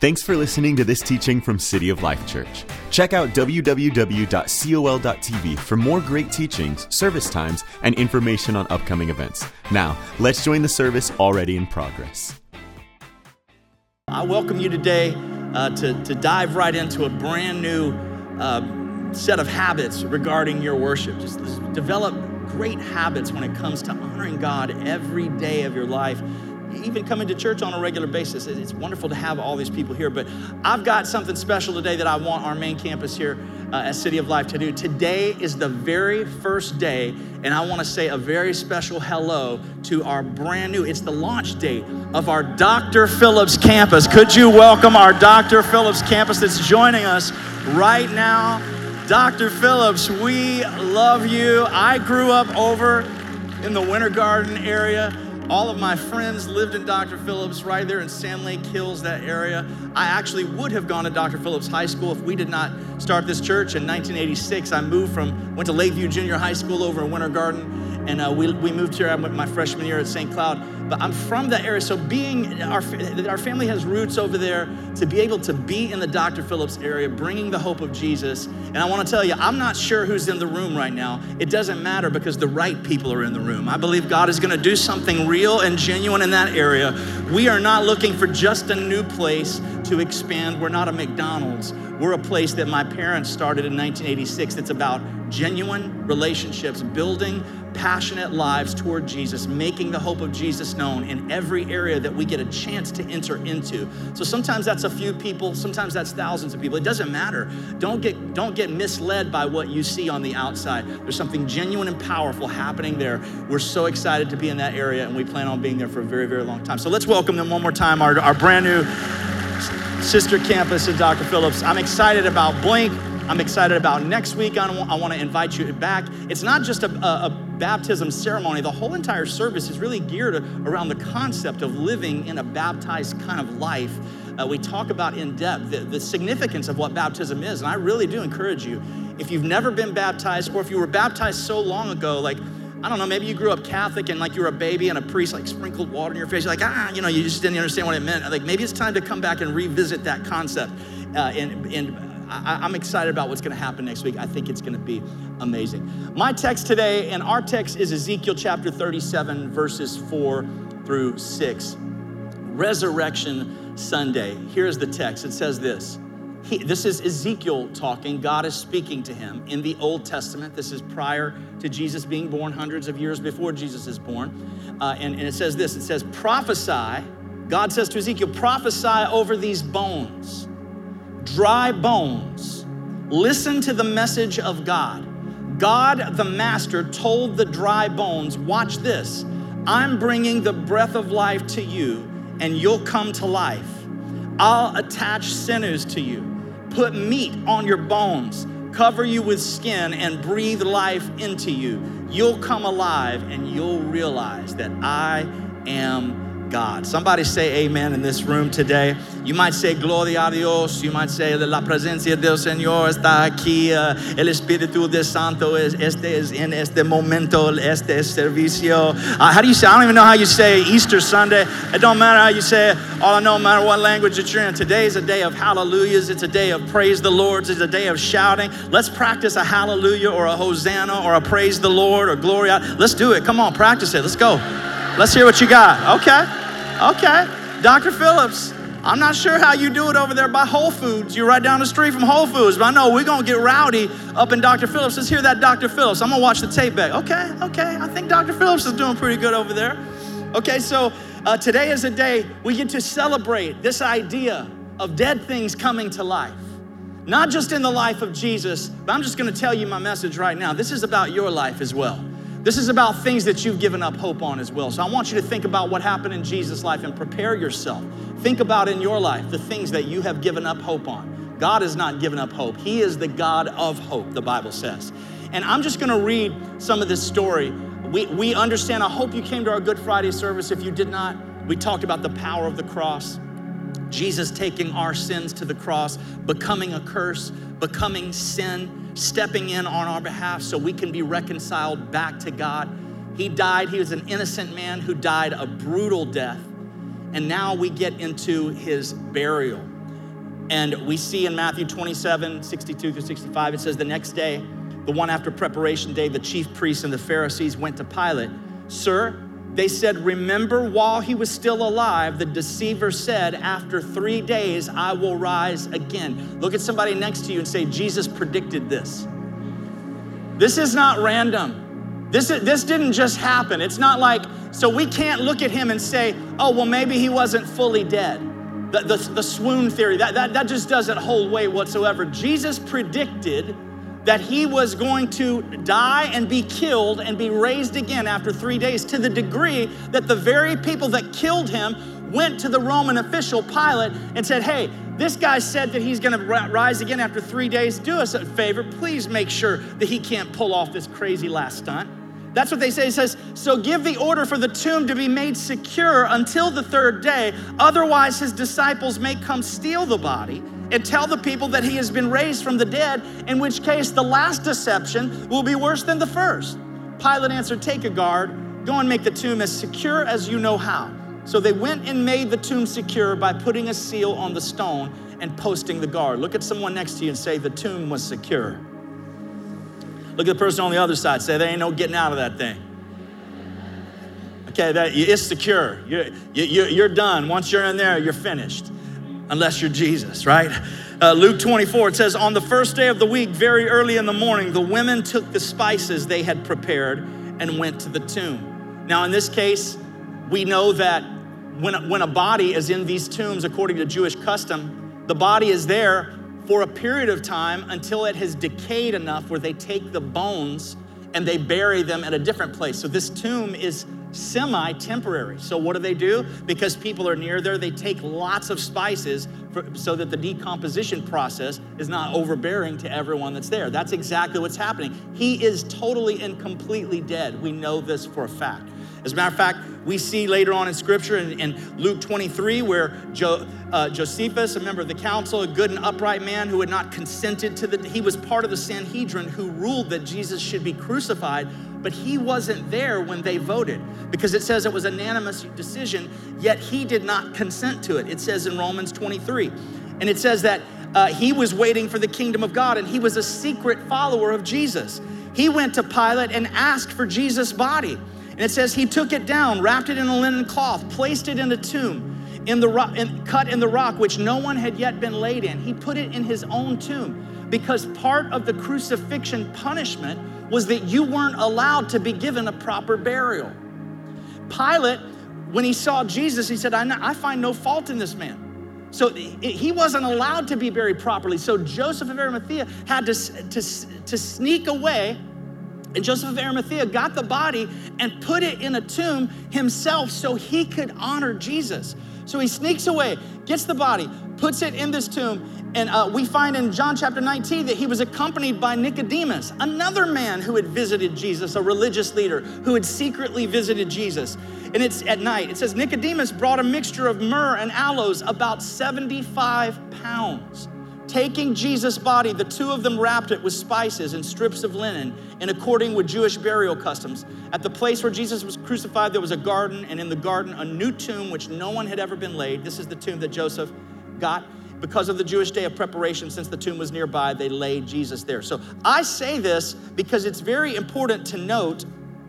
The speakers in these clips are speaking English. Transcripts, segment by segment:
Thanks for listening to this teaching from City of Life Church. Check out www.col.tv for more great teachings, service times, and information on upcoming events. Now, let's join the service already in progress. I welcome you today to dive right into a brand new set of habits regarding your worship. Just develop great habits when it comes to honoring God every day of your life. Even coming to church on a regular basis. It's wonderful to have all these people here, but I've got something special today that I want our main campus here at City of Life to do. Today is the very first day, and I want to say a very special hello to our brand new, it's the launch date of our Dr. Phillips campus. Could you welcome our Dr. Phillips campus that's joining us right now? Dr. Phillips, we love you. I grew up over in the Winter Garden area. All of my friends lived in Dr. Phillips right there in Sand Lake Hills, that area. I actually would have gone to Dr. Phillips High School if we did not start this church in 1986. I went to Lakeview Junior High School over in Winter Garden, and we moved here. I went my freshman year at St. Cloud. But I'm from that area, so our family has roots over there. To be able to be in the Dr. Phillips area, bringing the hope of Jesus. And I want to tell you, I'm not sure who's in the room right now. It doesn't matter because the right people are in the room. I believe God is going to do something real and genuine in that area. We are not looking for just a new place to expand. We're not a McDonald's. We're a place that my parents started in 1986 that's about genuine relationships, building passionate lives toward Jesus, making the hope of Jesus known in every area that we get a chance to enter into. So sometimes that's a few people, sometimes that's thousands of people. It doesn't matter. Don't get misled by what you see on the outside. There's something genuine and powerful happening there. We're so excited to be in that area, and we plan on being there for a very, very long time. So let's welcome them one more time, our brand new sister campus at Dr. Phillips. I'm excited about Blink. I'm excited about next week. I want to invite you back. It's not just a baptism ceremony. The whole entire service is really geared around the concept of living in a baptized kind of life. We talk about in depth the significance of what baptism is. And I really do encourage you, if you've never been baptized, or if you were baptized so long ago, like, I don't know, maybe you grew up Catholic and like you were a baby and a priest like sprinkled water in your face. You're like, you just didn't understand what it meant. Like, maybe it's time to come back and revisit that concept. I'm excited about what's going to happen next week. I think it's going to be amazing. My text today, and our text, is Ezekiel chapter 37, verses 4 through 6. Resurrection Sunday. Here's the text. It says this. This is Ezekiel talking. God is speaking to him in the Old Testament. This is prior to Jesus being born, hundreds of years before Jesus is born. And it says this. It says, prophesy. God says to Ezekiel, prophesy over these bones. Dry bones, listen to the message of God. God, the master, told the dry bones, watch this. I'm bringing the breath of life to you, and you'll come to life. I'll attach sinews to you, put meat on your bones, cover you with skin, and breathe life into you. You'll come alive, and you'll realize that I am God. Somebody say amen in this room today. You might say gloria a Dios. You might say la presencia del Señor está aquí. El Espíritu de Santo es en este momento, este servicio. How do you say? I don't even know how you say Easter Sunday. It don't matter how you say it. All I know, no matter what language that you're in, today is a day of hallelujahs. It's a day of praise the Lord. It's a day of shouting. Let's practice a hallelujah or a hosanna or a praise the Lord or gloria. Let's do it. Come on, practice it. Let's go. Let's hear what you got. Okay. Dr. Phillips, I'm not sure how you do it over there by Whole Foods. You're right down the street from Whole Foods, but I know we're going to get rowdy up in Dr. Phillips. Let's hear that Dr. Phillips. I'm going to watch the tape back. Okay. I think Dr. Phillips is doing pretty good over there. Okay, so today is a day we get to celebrate this idea of dead things coming to life. Not just in the life of Jesus, but I'm just going to tell you my message right now. This is about your life as well. This is about things that you've given up hope on as well. So I want you to think about what happened in Jesus' life and prepare yourself. Think about in your life the things that you have given up hope on. God has not given up hope. He is the God of hope, the Bible says. And I'm just gonna read some of this story. We understand, I hope you came to our Good Friday service. If you did not, we talked about the power of the cross. Jesus taking our sins to the cross, becoming a curse, becoming sin, stepping in on our behalf so we can be reconciled back to God. He died, he was an innocent man who died a brutal death. And now we get into his burial. And we see in Matthew 27, 62 through 65, it says, the next day, the one after preparation day, the chief priests and the Pharisees went to Pilate. Sir, they said, remember while he was still alive, the deceiver said, after 3 days, I will rise again. Look at somebody next to you and say, Jesus predicted this. This is not random. This didn't just happen. It's not like, so we can't look at him and say, oh, well, maybe he wasn't fully dead. The swoon theory, that just doesn't hold weight whatsoever. Jesus predicted that he was going to die and be killed and be raised again after 3 days, to the degree that the very people that killed him went to the Roman official Pilate and said, hey, this guy said that he's gonna rise again after 3 days. Do us a favor, please make sure that he can't pull off this crazy last stunt. That's what they say. It says, so give the order for the tomb to be made secure until the third day. Otherwise, his disciples may come steal the body and tell the people that he has been raised from the dead, in which case the last deception will be worse than the first. Pilate answered, take a guard, go and make the tomb as secure as you know how. So they went and made the tomb secure by putting a seal on the stone and posting the guard. Look at someone next to you and say, the tomb was secure. Look at the person on the other side. Say, there ain't no getting out of that thing. Okay, it's secure. You're done. Once you're in there, you're finished. Unless you're Jesus, right? Luke 24, it says, on the first day of the week, very early in the morning, the women took the spices they had prepared and went to the tomb. Now, in this case, we know that when a body is in these tombs, according to Jewish custom, the body is there for a period of time until it has decayed enough where they take the bones and they bury them at a different place. So this tomb is semi-temporary. So what do? Because people are near there, they take lots of spices so that the decomposition process is not overbearing to everyone that's there. That's exactly what's happening. He is totally and completely dead. We know this for a fact. As a matter of fact, we see later on in Scripture in Luke 23 where Josephus, a member of the council, a good and upright man who had not consented he was part of the Sanhedrin who ruled that Jesus should be crucified, but he wasn't there when they voted because it says it was a unanimous decision, yet he did not consent to it. It says in Romans 23, and it says that he was waiting for the kingdom of God and he was a secret follower of Jesus. He went to Pilate and asked for Jesus' body. And it says he took it down, wrapped it in a linen cloth, placed it in a tomb, cut in the rock, which no one had yet been laid in. He put it in his own tomb because part of the crucifixion punishment was that you weren't allowed to be given a proper burial. Pilate, when he saw Jesus, he said, I find no fault in this man. So he wasn't allowed to be buried properly. So Joseph of Arimathea had to sneak away. And Joseph of Arimathea got the body and put it in a tomb himself so he could honor Jesus. So he sneaks away, gets the body, puts it in this tomb. And we find in John chapter 19 that he was accompanied by Nicodemus, another man who had visited Jesus, a religious leader who had secretly visited Jesus. And it's at night. It says Nicodemus brought a mixture of myrrh and aloes, about 75 pounds. Taking Jesus' body, the two of them wrapped it with spices and strips of linen in according with Jewish burial customs. At the place where Jesus was crucified, there was a garden, and in the garden, a new tomb which no one had ever been laid. This is the tomb that Joseph got. Because of the Jewish day of preparation, since the tomb was nearby, they laid Jesus there. So I say this because it's very important to note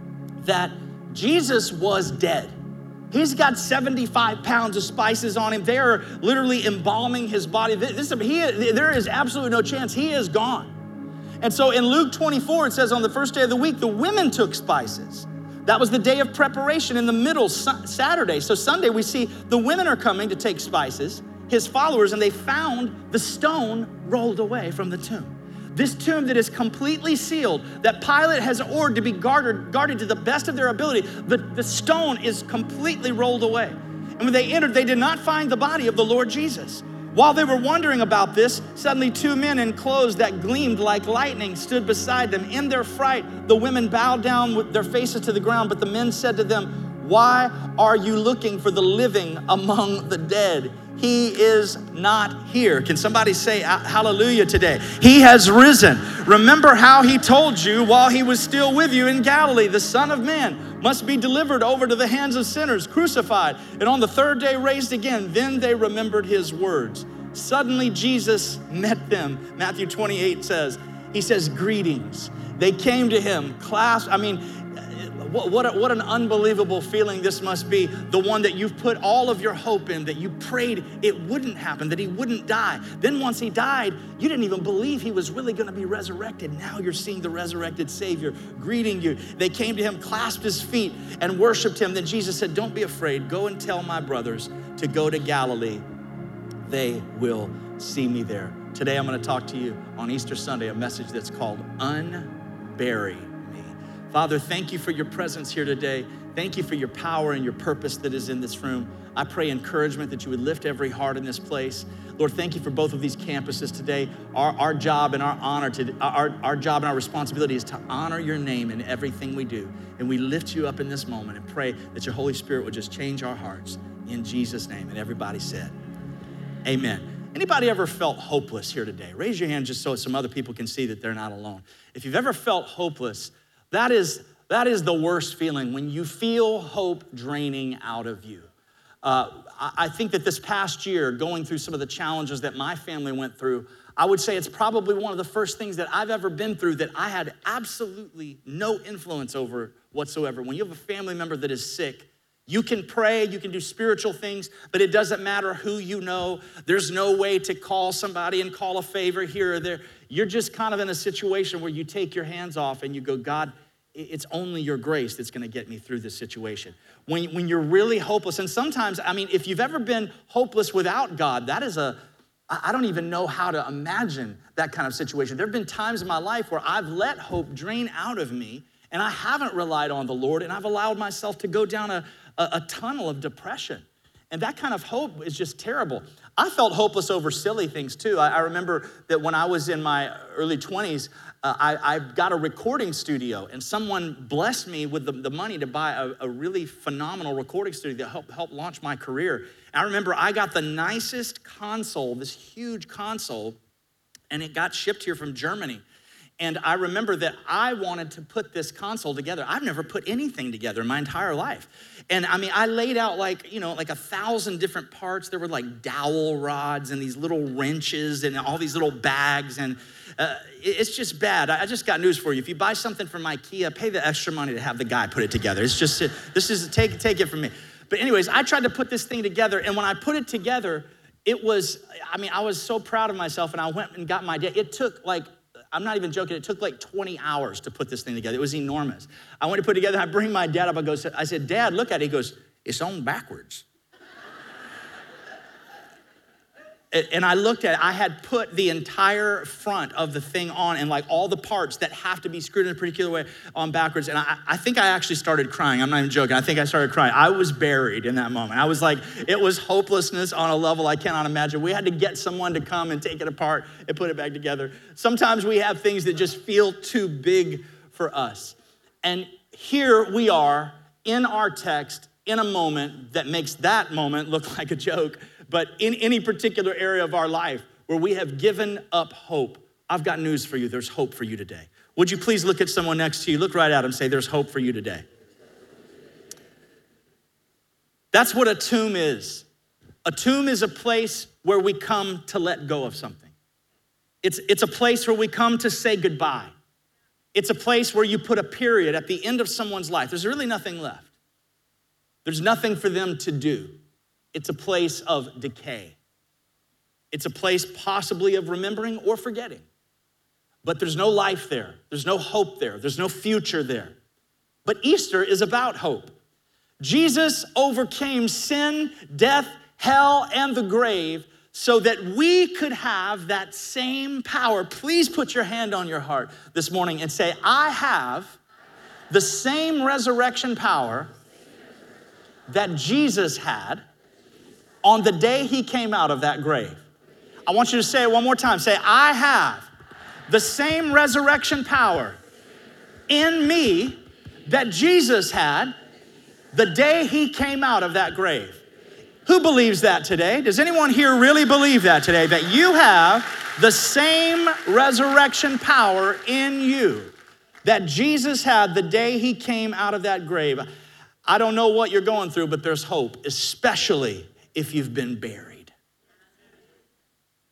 that Jesus was dead. He's got 75 pounds of spices on him. They are literally embalming his body. There is absolutely no chance. He is gone. And so in Luke 24, it says on the first day of the week, the women took spices. That was the day of preparation in the middle, Saturday. So Sunday, we see the women are coming to take spices, his followers, and they found the stone rolled away from the tomb. This tomb that is completely sealed, that Pilate has ordered to be guarded to the best of their ability, the stone is completely rolled away. And when they entered, they did not find the body of the Lord Jesus. While they were wondering about this, suddenly two men in clothes that gleamed like lightning stood beside them. In their fright, the women bowed down with their faces to the ground, but the men said to them, why are you looking for the living among the dead? He is not here. Can somebody say hallelujah today? He has risen. Remember how he told you while he was still with you in Galilee, the Son of Man must be delivered over to the hands of sinners, crucified, and on the third day raised again. Then they remembered his words. Suddenly Jesus met them. Matthew 28 says, he says, greetings. They came to him, clasped. I mean, what an unbelievable feeling this must be. The one that you've put all of your hope in, that you prayed it wouldn't happen, that he wouldn't die. Then once he died, you didn't even believe he was really gonna be resurrected. Now you're seeing the resurrected Savior greeting you. They came to him, clasped his feet, and worshiped him. Then Jesus said, don't be afraid. Go and tell my brothers to go to Galilee. They will see me there. Today I'm gonna talk to you on Easter Sunday, a message that's called Unbury Me. Father, thank you for your presence here today. Thank you for your power and your purpose that is in this room. I pray encouragement that you would lift every heart in this place. Lord, thank you for both of these campuses today. Our job and our honor, our job and our responsibility is to honor your name in everything we do. And we lift you up in this moment and pray that your Holy Spirit would just change our hearts in Jesus' name. And everybody said, amen. Anybody ever felt hopeless here today? Raise your hand just so some other people can see that they're not alone. If you've ever felt hopeless, that is the worst feeling, when you feel hope draining out of you. I think that this past year, going through some of the challenges that my family went through, I would say it's probably one of the first things that I've ever been through that I had absolutely no influence over whatsoever. When you have a family member that is sick, you can pray, you can do spiritual things, but it doesn't matter who you know. There's no way to call somebody and call a favor here or there. You're just kind of in a situation where you take your hands off and you go, God, it's only your grace that's gonna get me through this situation. When you're really hopeless, and sometimes, I mean, if you've ever been hopeless without God, I don't even know how to imagine that kind of situation. There've been times in my life where I've let hope drain out of me and I haven't relied on the Lord, and I've allowed myself to go down a tunnel of depression. And that kind of hope is just terrible. I felt hopeless over silly things too. I remember that when I was in my early 20s, I got a recording studio, and someone blessed me with the money to buy a really phenomenal recording studio that helped launch my career. I remember I got the nicest console, this huge console, and it got shipped here from Germany. And I remember that I wanted to put this console together. I've never put anything together in my entire life. And I mean, I laid out like 1,000 different parts. There were like dowel rods and these little wrenches and all these little bags. And it's just bad. I just got news for you. If you buy something from IKEA, pay the extra money to have the guy put it together. It's just, take it from me. But anyways, I tried to put this thing together. And when I put it together, I was so proud of myself. And I went and got my dad. It took I'm not even joking, it took like 20 hours to put this thing together. It was enormous. I went to put it together, I bring my dad up, I said, Dad, look at it. He goes, it's on backwards. And I looked at it, I had put the entire front of the thing on and like all the parts that have to be screwed in a particular way on backwards. And I think I actually started crying. I'm not even joking. I think I started crying. I was buried in that moment. I was like, it was hopelessness on a level I cannot imagine. We had to get someone to come and take it apart and put it back together. Sometimes we have things that just feel too big for us. And here we are in our text in a moment that makes that moment look like a joke. But in any particular area of our life where we have given up hope, I've got news for you. There's hope for you today. Would you please look at someone next to you, look right at them and say, there's hope for you today. That's what a tomb is. A tomb is a place where we come to let go of something. It's a place where we come to say goodbye. It's a place where you put a period at the end of someone's life. There's really nothing left. There's nothing for them to do. It's a place of decay. It's a place possibly of remembering or forgetting. But there's no life there. There's no hope there. There's no future there. But Easter is about hope. Jesus overcame sin, death, hell, and the grave so that we could have that same power. Please put your hand on your heart this morning and say, I have the same resurrection power that Jesus had on the day he came out of that grave. I want you to say it one more time. Say, I have the same resurrection power in me that Jesus had the day he came out of that grave. Who believes that today? Does anyone here really believe that today? That you have the same resurrection power in you that Jesus had the day he came out of that grave. I don't know what you're going through, but there's hope, especially if you've been buried.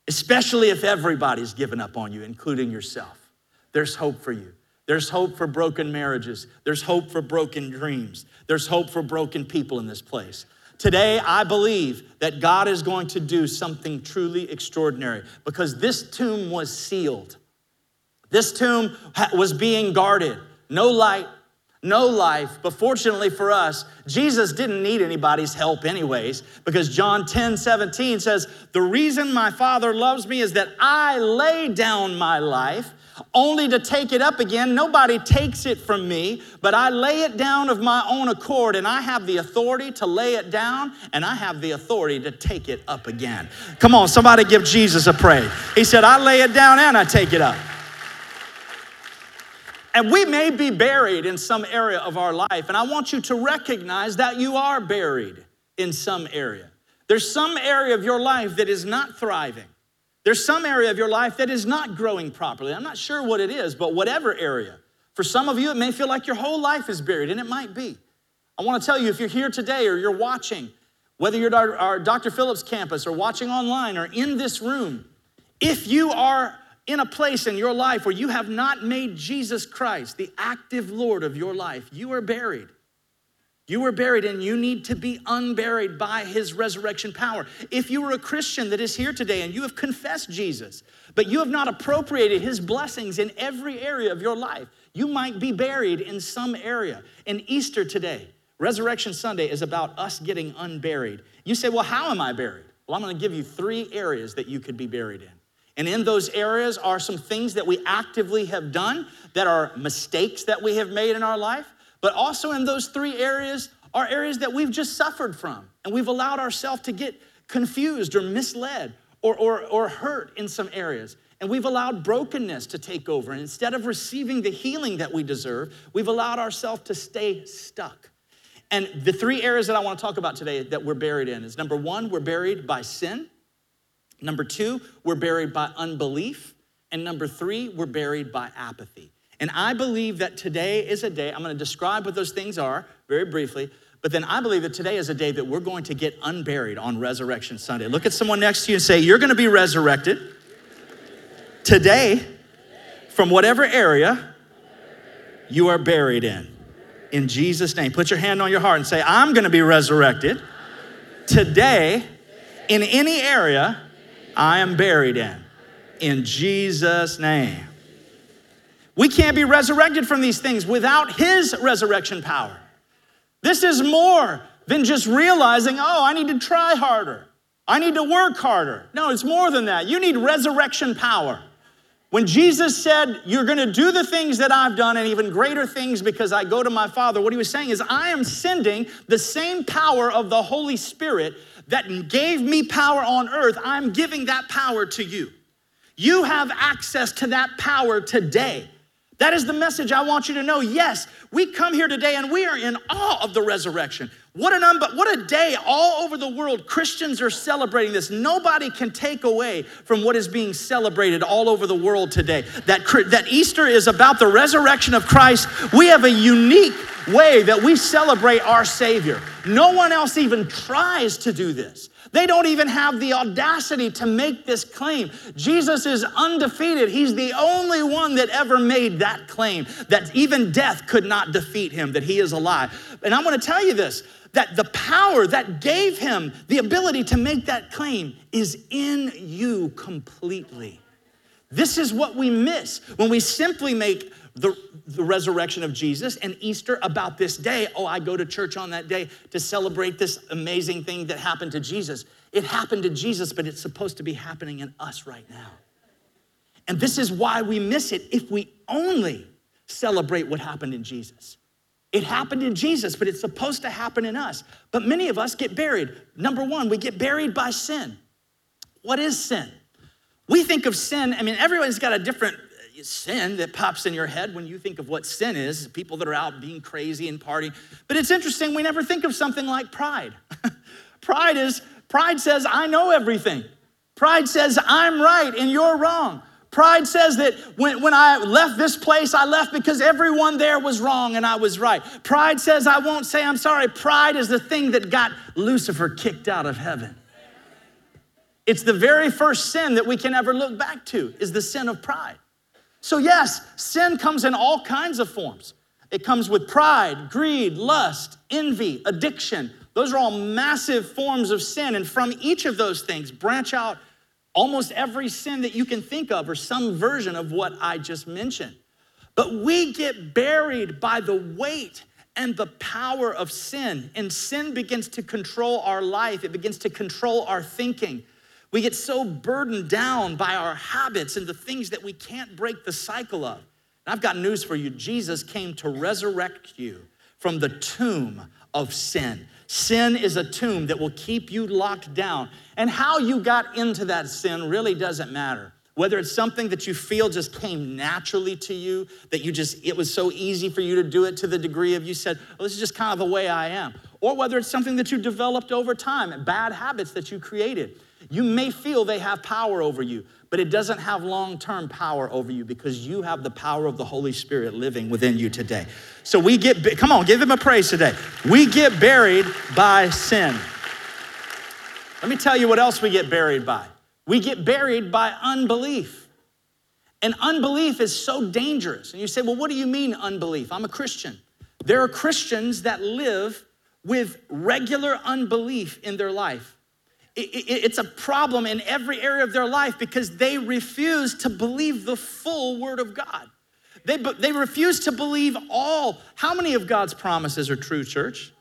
especially if everybody's given up on you, including yourself. There's hope for you. There's hope for broken marriages. There's hope for broken dreams. There's hope for broken people in this place. Today, I believe that God is going to do something truly extraordinary because this tomb was sealed. This tomb was being guarded. No light, no life. But fortunately for us, Jesus didn't need anybody's help anyways, because John 10:17 says, the reason my Father loves me is that I lay down my life only to take it up again. Nobody takes it from me, but I lay it down of my own accord, and I have the authority to lay it down, and I have the authority to take it up again. Come on, somebody give Jesus a praise. He said, I lay it down and I take it up. And we may be buried in some area of our life, and I want you to recognize that you are buried in some area. There's some area of your life that is not thriving. There's some area of your life that is not growing properly. I'm not sure what it is, but whatever area. For some of you, it may feel like your whole life is buried, and it might be. I want to tell you, if you're here today or you're watching, whether you're at our Dr. Phillips campus or watching online or in this room, if you are in a place in your life where you have not made Jesus Christ the active Lord of your life, you are buried. You were buried, and you need to be unburied by his resurrection power. If you are a Christian that is here today and you have confessed Jesus, but you have not appropriated his blessings in every area of your life, you might be buried in some area. And Easter today, Resurrection Sunday, is about us getting unburied. You say, well, how am I buried? Well, I'm going to give you 3 areas that you could be buried in. And in those areas are some things that we actively have done that are mistakes that we have made in our life. But also in those 3 areas are areas that we've just suffered from. And we've allowed ourselves to get confused or misled or hurt in some areas. And we've allowed brokenness to take over. And instead of receiving the healing that we deserve, we've allowed ourselves to stay stuck. And the 3 areas that I want to talk about today that we're buried in is, number 1, we're buried by sin. Number 2, we're buried by unbelief. And number 3, we're buried by apathy. And I believe that today is a day, I'm going to describe what those things are very briefly, but then I believe that today is a day that we're going to get unburied on Resurrection Sunday. Look at someone next to you and say, you're going to be resurrected today from whatever area you are buried in Jesus' name. Put your hand on your heart and say, I'm going to be resurrected today in any area I am buried in Jesus' name. We can't be resurrected from these things without his resurrection power. This is more than just realizing, oh, I need to try harder. I need to work harder. No, it's more than that. You need resurrection power. When Jesus said, you're going to do the things that I've done and even greater things because I go to my Father, what he was saying is, I am sending the same power of the Holy Spirit that gave me power on earth. I'm giving that power to you. You have access to that power today. That is the message I want you to know. Yes, we come here today and we are in awe of the resurrection. What a day all over the world. Christians are celebrating this. Nobody can take away from what is being celebrated all over the world today. That Easter is about the resurrection of Christ. We have a unique way that we celebrate our Savior. No one else even tries to do this. They don't even have the audacity to make this claim. Jesus is undefeated. He's the only one that ever made that claim, that even death could not defeat him, that he is alive. And I want to tell you this, that the power that gave him the ability to make that claim is in you completely. This is what we miss when we simply make the resurrection of Jesus and Easter about this day. Oh, I go to church on that day to celebrate this amazing thing that happened to Jesus. It happened to Jesus, but it's supposed to be happening in us right now. And this is why we miss it if we only celebrate what happened in Jesus. It happened in Jesus, but it's supposed to happen in us. But many of us get buried. Number 1, we get buried by sin. What is sin? We think of sin, everyone's got a different sin that pops in your head when you think of what sin is, people that are out being crazy and partying. But it's interesting, we never think of something like pride. Pride says, I know everything. Pride says, I'm right and you're wrong. Pride says that when I left this place, I left because everyone there was wrong and I was right. Pride says, I won't say I'm sorry. Pride is the thing that got Lucifer kicked out of heaven. It's the very first sin that we can ever look back to, is the sin of pride. So yes, sin comes in all kinds of forms. It comes with pride, greed, lust, envy, addiction. Those are all massive forms of sin. And from each of those things, branch out almost every sin that you can think of, or some version of what I just mentioned. But we get buried by the weight and the power of sin. And sin begins to control our life. It begins to control our thinking. We get so burdened down by our habits and the things that we can't break the cycle of. And I've got news for you. Jesus came to resurrect you from the tomb of sin. Sin is a tomb that will keep you locked down. And how you got into that sin really doesn't matter. Whether it's something that you feel just came naturally to you, that it was so easy for you to do it to the degree of you said, oh, this is just kind of the way I am. Or whether it's something that you developed over time, bad habits that you created. You may feel they have power over you, but it doesn't have long-term power over you because you have the power of the Holy Spirit living within you today. So come on, give him a praise today. We get buried by sin. Let me tell you what else we get buried by. We get buried by unbelief. And unbelief is so dangerous. And you say, well, what do you mean unbelief? I'm a Christian. There are Christians that live with regular unbelief in their life. It's a problem in every area of their life because they refuse to believe the full word of God. They refuse to believe all. How many of God's promises are true, church?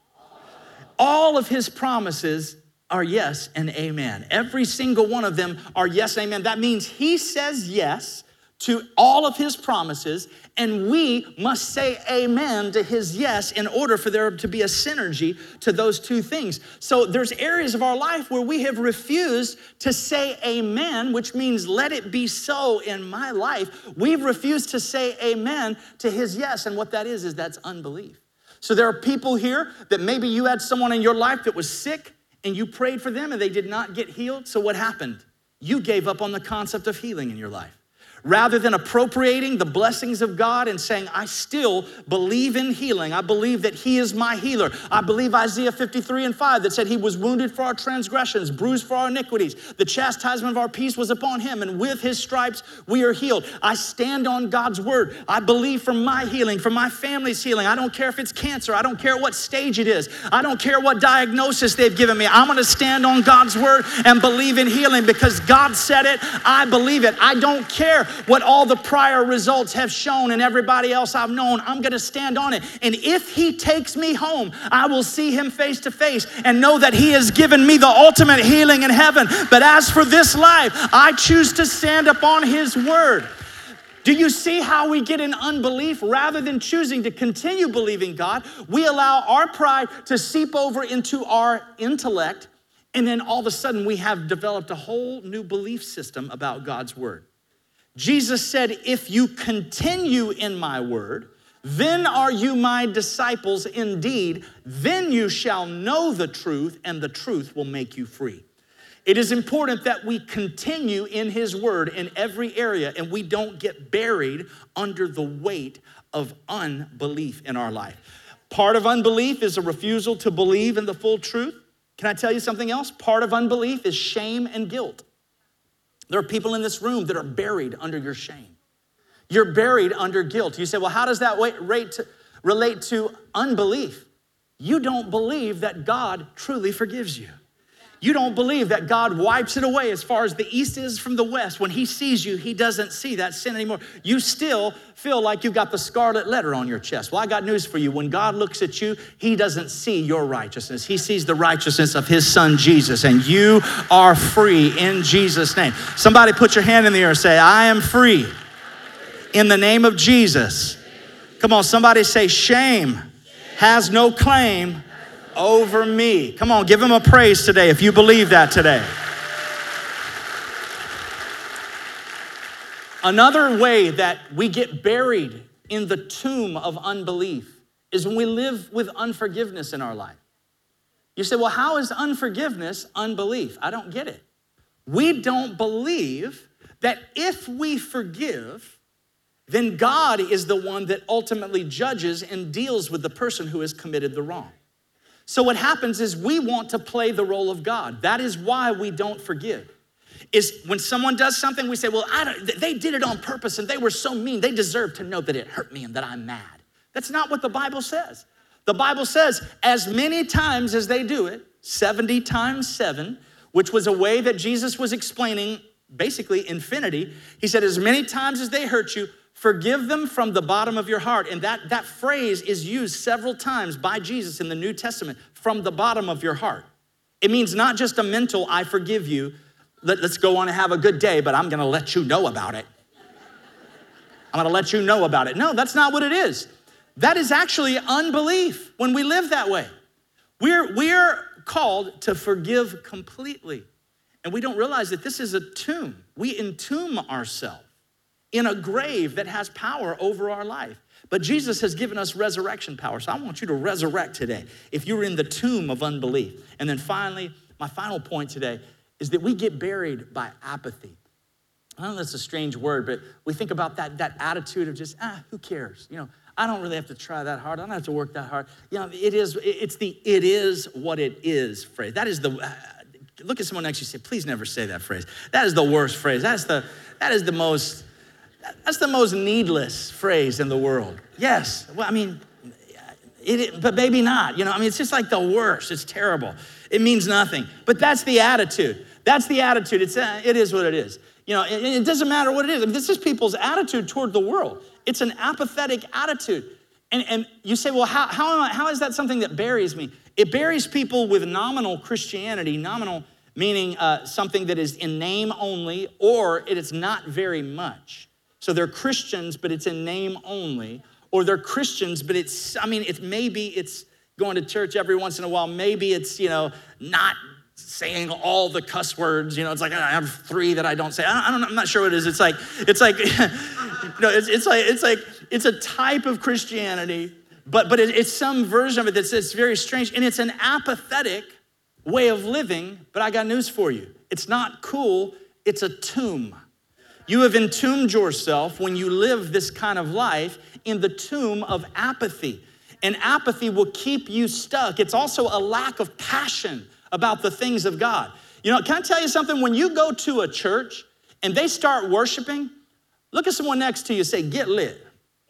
All of his promises are yes and amen. Every single one of them are yes and amen. That means he says yes to all of his promises, and we must say amen to his yes in order for there to be a synergy to those two things. So there's areas of our life where we have refused to say amen, which means let it be so in my life. We've refused to say amen to his yes, and what that is that's unbelief. So there are people here that maybe you had someone in your life that was sick, and you prayed for them and they did not get healed. So what happened? You gave up on the concept of healing in your life. Rather than appropriating the blessings of God and saying, I still believe in healing. I believe that he is my healer. I believe Isaiah 53:5 that said he was wounded for our transgressions, bruised for our iniquities. The chastisement of our peace was upon him, and with his stripes we are healed. I stand on God's word. I believe for my healing, for my family's healing. I don't care if it's cancer. I don't care what stage it is. I don't care what diagnosis they've given me. I'm gonna stand on God's word and believe in healing because God said it. I believe it. I don't care what all the prior results have shown and everybody else I've known. I'm gonna stand on it. And if he takes me home, I will see him face to face and know that he has given me the ultimate healing in heaven. But as for this life, I choose to stand upon his word. Do you see how we get in unbelief? Rather than choosing to continue believing God, we allow our pride to seep over into our intellect, and then all of a sudden we have developed a whole new belief system about God's word. Jesus said, if you continue in my word, then are you my disciples indeed. Then you shall know the truth, and the truth will make you free. It is important that we continue in his word in every area, and we don't get buried under the weight of unbelief in our life. Part of unbelief is a refusal to believe in the full truth. Can I tell you something else? Part of unbelief is shame and guilt. There are people in this room that are buried under your shame. You're buried under guilt. You say, well, how does that relate to unbelief? You don't believe that God truly forgives you. You don't believe that God wipes it away as far as the east is from the west. When he sees you, he doesn't see that sin anymore. You still feel like you've got the scarlet letter on your chest. Well, I got news for you. When God looks at you, he doesn't see your righteousness. He sees the righteousness of his son, Jesus, and you are free in Jesus' name. Somebody put your hand in the air and say, I am free in the name of Jesus. Come on, somebody say, shame has no claim over me. Come on, give him a praise today if you believe that today. Another way that we get buried in the tomb of unbelief is when we live with unforgiveness in our life. You say, well, how is unforgiveness unbelief? I don't get it. We don't believe that if we forgive, then God is the one that ultimately judges and deals with the person who has committed the wrong. So what happens is we want to play the role of God. That is why we don't forgive. is when someone does something, we say, well, they did it on purpose and they were so mean. They deserve to know that it hurt me and that I'm mad. That's not what the Bible says. The Bible says as many times as they do it, 70 times 7, which was a way that Jesus was explaining basically infinity. He said, as many times as they hurt you, forgive them from the bottom of your heart. And that phrase is used several times by Jesus in the New Testament, from the bottom of your heart. It means not just a mental, I forgive you, let's go on and have a good day, but I'm gonna let you know about it. I'm gonna let you know about it. No, that's not what it is. That is actually unbelief when we live that way. We're called to forgive completely. And we don't realize that this is a tomb. We entomb ourselves in a grave that has power over our life. But Jesus has given us resurrection power. So I want you to resurrect today if you're in the tomb of unbelief. And then finally, my final point today is that we get buried by apathy. I know that's a strange word, but we think about that attitude of just, who cares? I don't really have to try that hard. I don't have to work that hard. It's the "it is what it is" phrase. That is look at someone next to you and say, please never say that phrase. That is the worst phrase. That's the most needless phrase in the world. Yes, well, but maybe not. It's just like the worst. It's terrible. It means nothing. But that's the attitude. That's the attitude. It is what it is. It doesn't matter what it is. This is people's attitude toward the world. It's an apathetic attitude. And you say, well, how is that something that buries me? It buries people with nominal Christianity, nominal meaning something that is in name only, or it is not very much. So they're Christians, but it's in name only, or they're Christians, but maybe it's going to church every once in a while. Maybe it's, not saying all the cuss words. It's like I have 3 that I don't say. I'm not sure what it is. It's like it's a type of Christianity, but it's some version of it that's very strange, and it's an apathetic way of living. But I got news for you. It's not cool. It's a tomb. You have entombed yourself when you live this kind of life in the tomb of apathy. And apathy will keep you stuck. It's also a lack of passion about the things of God. Can I tell you something? When you go to a church and they start worshiping, look at someone next to you and say, get lit.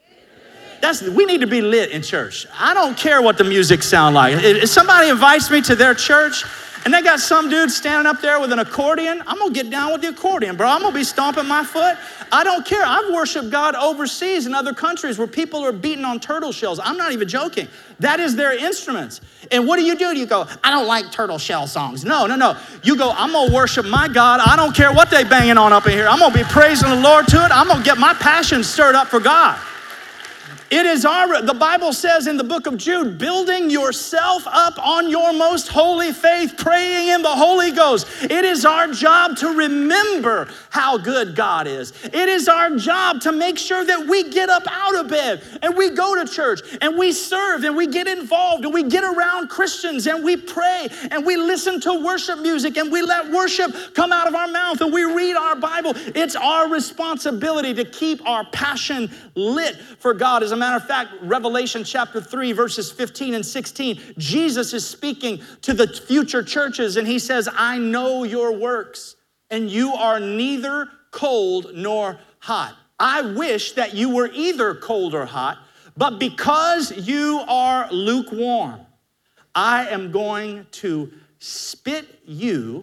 We need to be lit in church. I don't care what the music sounds like. If somebody invites me to their church and they got some dude standing up there with an accordion, I'm gonna get down with the accordion, bro. I'm gonna be stomping my foot. I don't care. I've worshiped God overseas in other countries where people are beating on turtle shells. I'm not even joking. That is their instruments. And what do? You go, I don't like turtle shell songs. No. You go, I'm gonna worship my God. I don't care what they banging on up in here. I'm gonna be praising the Lord to it. I'm gonna get my passion stirred up for God. It is the Bible says in the book of Jude, building yourself up on your most holy faith, praying in the Holy Ghost. It is our job to remember how good God is. It is our job to make sure that we get up out of bed and we go to church and we serve and we get involved and we get around Christians and we pray and we listen to worship music and we let worship come out of our mouth and we read our Bible. It's our responsibility to keep our passion lit for God. As a matter of fact, Revelation chapter 3, verses 15 and 16, Jesus is speaking to the future churches and he says, I know your works and you are neither cold nor hot. I wish that you were either cold or hot, but because you are lukewarm, I am going to spit you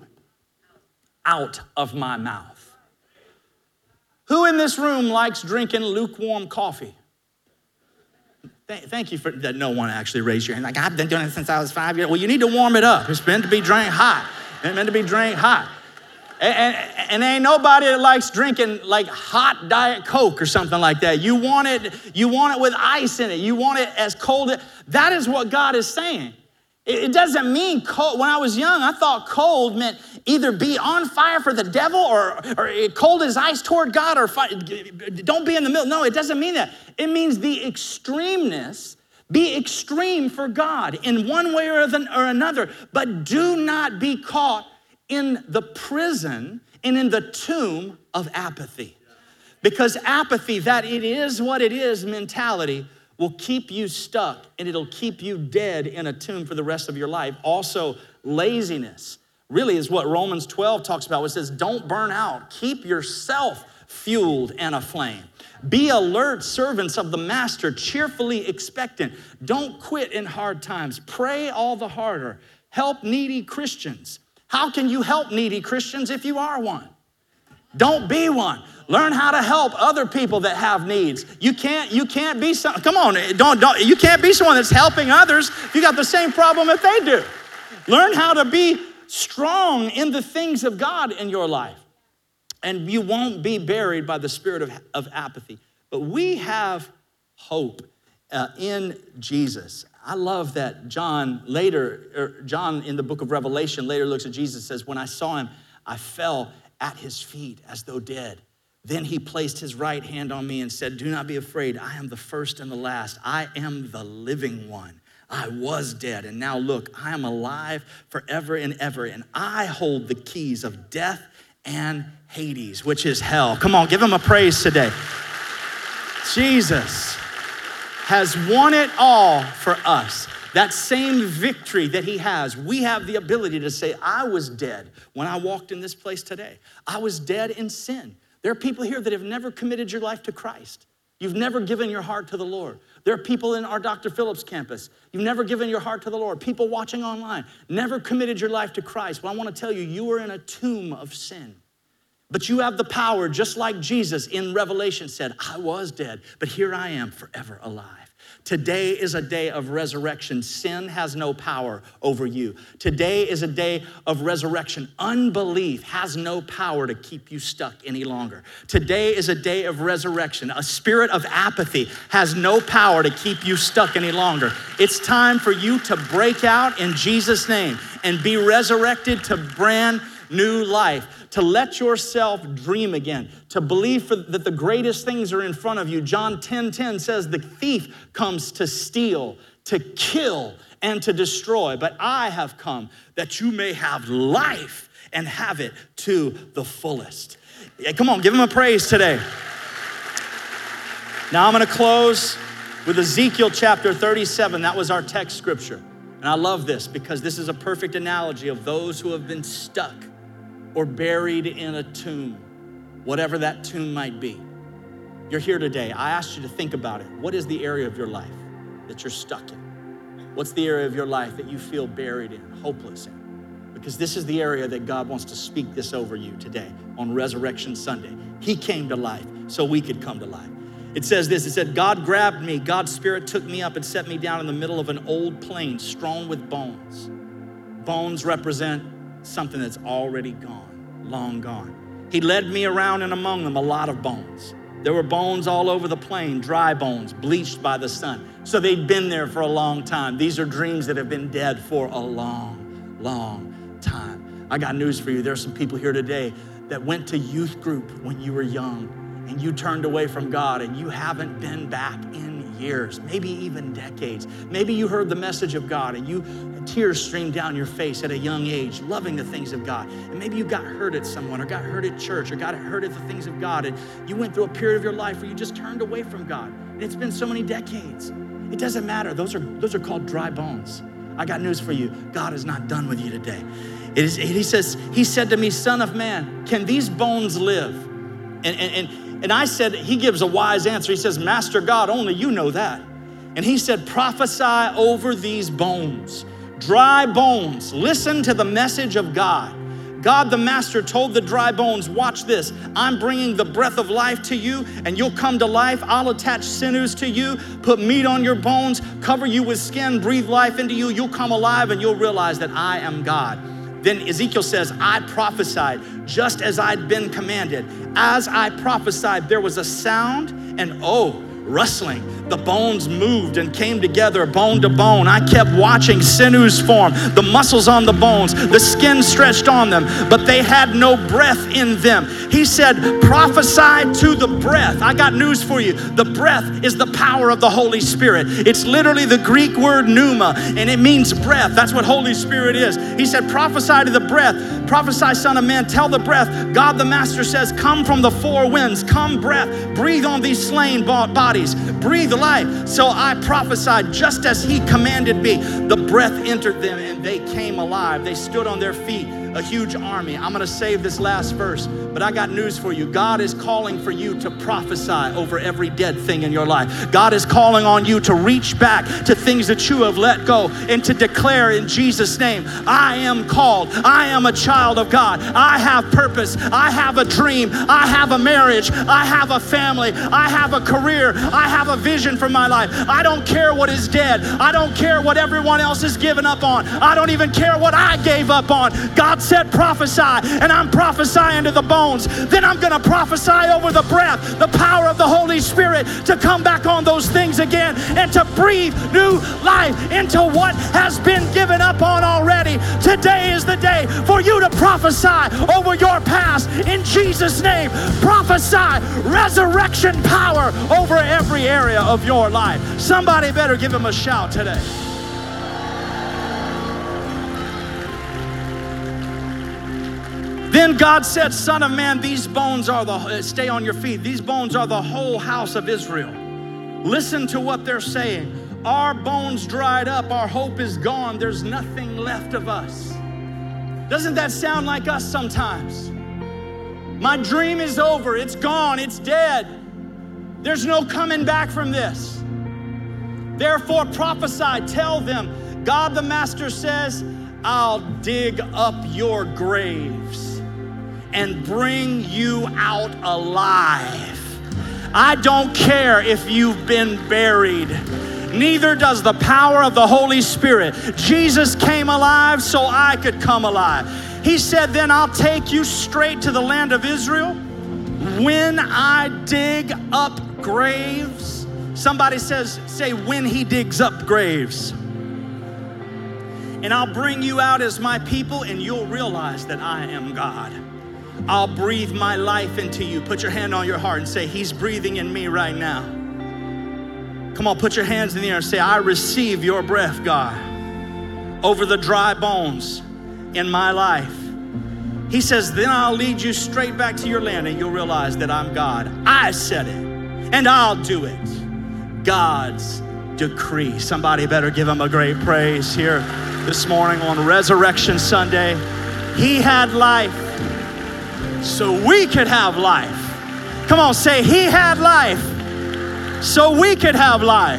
out of my mouth. Who in this room likes drinking lukewarm coffee? Thank you for that. No one actually raised your hand. Like, I've been doing it since I was 5 years. Well, you need to warm it up. It's meant to be drank hot. It's meant to be drank hot. And ain't nobody that likes drinking like hot Diet Coke or something like that. You want it with ice in it. You want it as cold. That is what God is saying. It doesn't mean cold. When I was young, I thought cold meant either be on fire for the devil or cold as ice toward God or don't be in the middle. No, it doesn't mean that. It means the extremeness. Be extreme for God in one way or another, but do not be caught in the prison and in the tomb of apathy. Because apathy, that it is what it is mentality, will keep you stuck and it'll keep you dead in a tomb for the rest of your life. Also, laziness. really is what Romans 12 talks about, which says, don't burn out. Keep yourself fueled and aflame. Be alert servants of the master, cheerfully expectant. Don't quit in hard times. Pray all the harder. Help needy Christians. How can you help needy Christians if you are one? Don't be one. Learn how to help other people that have needs. You can't be you can't be someone that's helping others if you got the same problem that they do. Learn how to be strong in the things of God in your life. And you won't be buried by the spirit of apathy. But we have hope in Jesus. I love that John in the book of Revelation later looks at Jesus and says, when I saw him, I fell at his feet as though dead. Then he placed his right hand on me and said, do not be afraid. I am the first and the last. I am the living one. I was dead, and now look, I am alive forever and ever, and I hold the keys of death and Hades, which is hell. Come on, give him a praise today. Jesus has won it all for us. That same victory that he has, we have the ability to say, I was dead when I walked in this place today. I was dead in sin. There are people here that have never committed your life to Christ. You've never given your heart to the Lord. There are people in our Dr. Phillips campus. You've never given your heart to the Lord. People watching online, never committed your life to Christ. Well, I want to tell you, you are in a tomb of sin. But you have the power, just like Jesus in Revelation said, I was dead, but here I am forever alive. Today is a day of resurrection. Sin has no power over you. Today is a day of resurrection. Unbelief has no power to keep you stuck any longer. Today is a day of resurrection. A spirit of apathy has no power to keep you stuck any longer. It's time for you to break out in Jesus' name and be resurrected to brand new life, to let yourself dream again, to believe that the greatest things are in front of you. John 10:10 says the thief comes to steal, to kill, and to destroy. But I have come that you may have life and have it to the fullest. Yeah, come on, give him a praise today. Now I'm gonna close with Ezekiel chapter 37. That was our text scripture. And I love this because this is a perfect analogy of those who have been stuck or buried in a tomb, whatever that tomb might be. You're here today. I asked you to think about it. What is the area of your life that you're stuck in? What's the area of your life that you feel buried in, hopeless in? Because this is the area that God wants to speak this over you today on Resurrection Sunday. He came to life so we could come to life. It says this, it said, God grabbed me, God's spirit took me up and set me down in the middle of an old plain strewn with bones. Bones represent something that's already gone, long gone. He led me around and among them, a lot of bones. There were bones all over the plain, dry bones, bleached by the sun. So they'd been there for a long time. These are dreams that have been dead for a long, long time. I got news for you. There's some people here today that went to youth group when you were young and you turned away from God and you haven't been back in years, maybe even decades. Maybe you heard the message of God and tears streamed down your face at a young age, loving the things of God. And maybe you got hurt at someone or got hurt at church or got hurt at the things of God. And you went through a period of your life where you just turned away from God. And it's been so many decades. It doesn't matter. Those are called dry bones. I got news for you. God is not done with you today. He said to me, Son of man, can these bones live? And I said, he gives a wise answer. He says, Master God, only you know that. And he said, prophesy over these bones, dry bones. Listen to the message of God. God the Master told the dry bones, watch this. I'm bringing the breath of life to you and you'll come to life. I'll attach sinews to you, put meat on your bones, cover you with skin, breathe life into you. You'll come alive and you'll realize that I am God. Then Ezekiel says, I prophesied just as I'd been commanded. As I prophesied, there was a sound and rustling. The bones moved and came together bone to bone. I kept watching sinews form, the muscles on the bones, the skin stretched on them, but they had no breath in them. He said, prophesy to the breath. I got news for you. The breath is the power of the Holy Spirit. It's literally the Greek word pneuma, and it means breath. That's what Holy Spirit is. He said, prophesy to the breath. Prophesy, son of man, tell the breath. God the Master says, come from the four winds. Come, breath. Breathe on these slain bodies. Breathe life. So I prophesied just as he commanded me. The breath entered them and they came alive. They stood on their feet, a huge army. I'm gonna save this last verse, but I got news for you. God is calling for you to prophesy over every dead thing in your life. God is calling on you to reach back to things that you have let go and to declare in Jesus' name, I am called. I am a child of God. I have purpose. I have a dream. I have a marriage. I have a family. I have a career. I have a vision for my life. I don't care what is dead. I don't care what everyone else has given up on. I don't even care what I gave up on. God said prophesy, and I'm prophesying to the bones. Then I'm going to prophesy over the breath, the power of the Holy Spirit to come back on those things again and to breathe new life into what has been given up on already. Today is the day for you to prophesy over your past in Jesus' name. Prophesy resurrection power over every area of your life. Somebody better give him a shout today. Then God said, Son of man, these bones are stay on your feet. These bones are the whole house of Israel. Listen to what they're saying. Our bones dried up. Our hope is gone. There's nothing left of us. Doesn't that sound like us sometimes? My dream is over. It's gone. It's dead. There's no coming back from this. Therefore prophesy. Tell them, God the Master says, I'll dig up your graves and bring you out alive. I don't care if you've been buried. Neither does the power of the Holy Spirit. Jesus came alive so I could come alive. He said, then I'll take you straight to the land of Israel. When I dig up graves, somebody say when he digs up graves. And I'll bring you out as my people, and you'll realize that I am God. I'll breathe my life into you. Put your hand on your heart and say, he's breathing in me right now. Come on, put your hands in the air and say, I receive your breath, God, over the dry bones in my life. He says, then I'll lead you straight back to your land, and you'll realize that I'm God. I said it, and I'll do it. God's decree. Somebody better give him a great praise here this morning on Resurrection Sunday. He had life so we could have life. Come on, say, he had life so we could have life.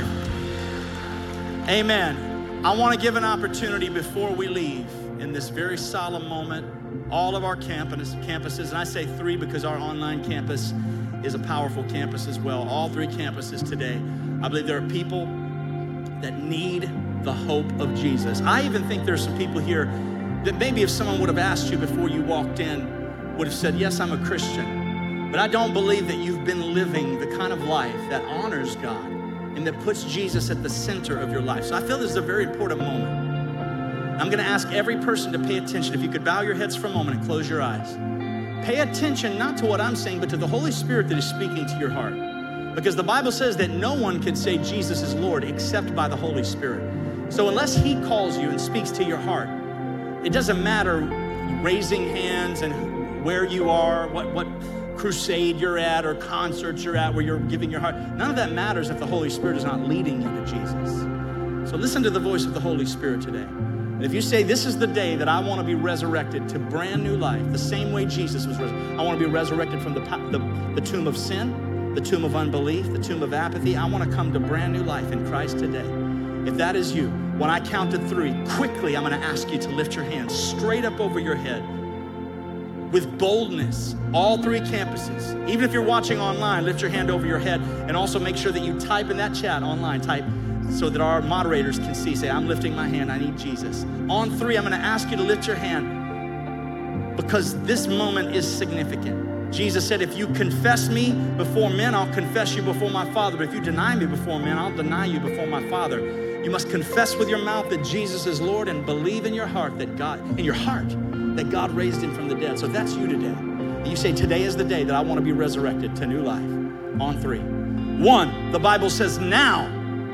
Amen. I want to give an opportunity before we leave in this very solemn moment, all of our campuses, and I say 3 because our online campus is a powerful campus as well. All 3 campuses today, I believe there are people that need the hope of Jesus. I even think there's some people here that maybe if someone would have asked you before you walked in, would have said, yes, I'm a Christian, but I don't believe that you've been living the kind of life that honors God and that puts Jesus at the center of your life. So I feel this is a very important moment. I'm gonna ask every person to pay attention. If you could bow your heads for a moment and close your eyes. Pay attention not to what I'm saying, but to the Holy Spirit that is speaking to your heart. Because the Bible says that no one can say Jesus is Lord except by the Holy Spirit. So unless he calls you and speaks to your heart, it doesn't matter raising hands and where you are, what crusade you're at or concert you're at where you're giving your heart. None of that matters if the Holy Spirit is not leading you to Jesus. So listen to the voice of the Holy Spirit today. And if you say, this is the day that I want to be resurrected to brand new life, the same way Jesus was resurrected. I want to be resurrected from the tomb of sin, the tomb of unbelief, the tomb of apathy. I want to come to brand new life in Christ today. If that is you, when I count to 3, quickly I'm going to ask you to lift your hands straight up over your head with boldness. All 3 campuses. Even if you're watching online, lift your hand over your head, and also make sure that you type in that chat online, type so that our moderators can see. Say, I'm lifting my hand, I need Jesus. On 3, I'm gonna ask you to lift your hand because this moment is significant. Jesus said, if you confess me before men, I'll confess you before my Father. But if you deny me before men, I'll deny you before my Father. You must confess with your mouth that Jesus is Lord and believe in your heart that God raised him from the dead. So if that's you today, and you say, today is the day that I want to be resurrected to new life. On 3. 1, the Bible says now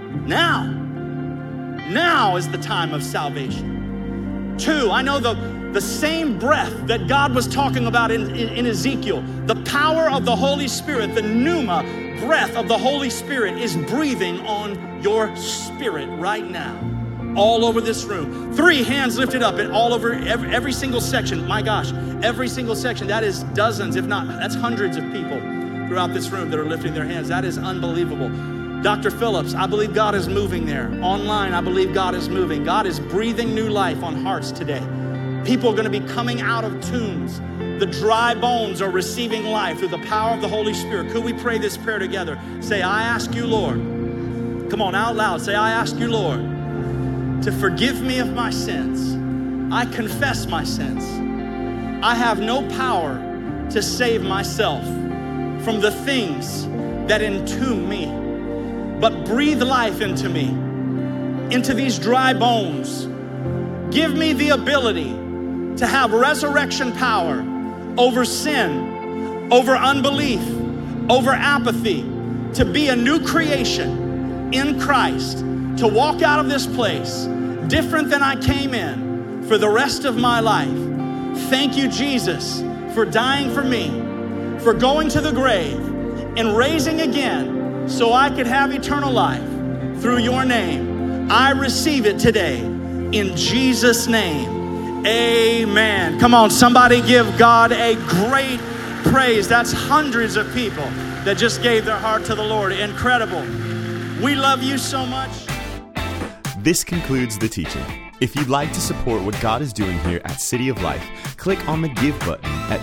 is the time of salvation. 2, I know the same breath that God was talking about in Ezekiel, the power of the Holy Spirit, the pneuma breath of the Holy Spirit is breathing on your spirit right now. all over this room. 3 hands lifted up and all over every single section. My gosh, every single section. That is dozens, if not, that's hundreds of people throughout this room that are lifting their hands. That is unbelievable. Dr. Phillips, I believe God is moving there. Online, I believe God is moving. God is breathing new life on hearts today. People are going to be coming out of tombs. The dry bones are receiving life through the power of the Holy Spirit. Could we pray this prayer together? Say, I ask you, Lord. Come on, out loud. Say, I ask you, Lord, to forgive me of my sins. I confess my sins. I have no power to save myself from the things that entomb me, but breathe life into me, into these dry bones. Give me the ability to have resurrection power over sin, over unbelief, over apathy, to be a new creation in Christ, to walk out of this place different than I came in for the rest of my life. Thank you, Jesus, for dying for me, for going to the grave and raising again so I could have eternal life through your name. I receive it today in Jesus' name. Amen. Come on, somebody give God a great praise. That's hundreds of people that just gave their heart to the Lord. Incredible. We love you so much. This concludes the teaching. If you'd like to support what God is doing here at City of Life, click on the Give button at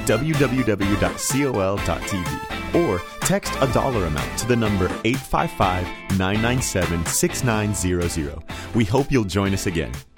www.col.tv or text a dollar amount to the number 855-997-6900. We hope you'll join us again.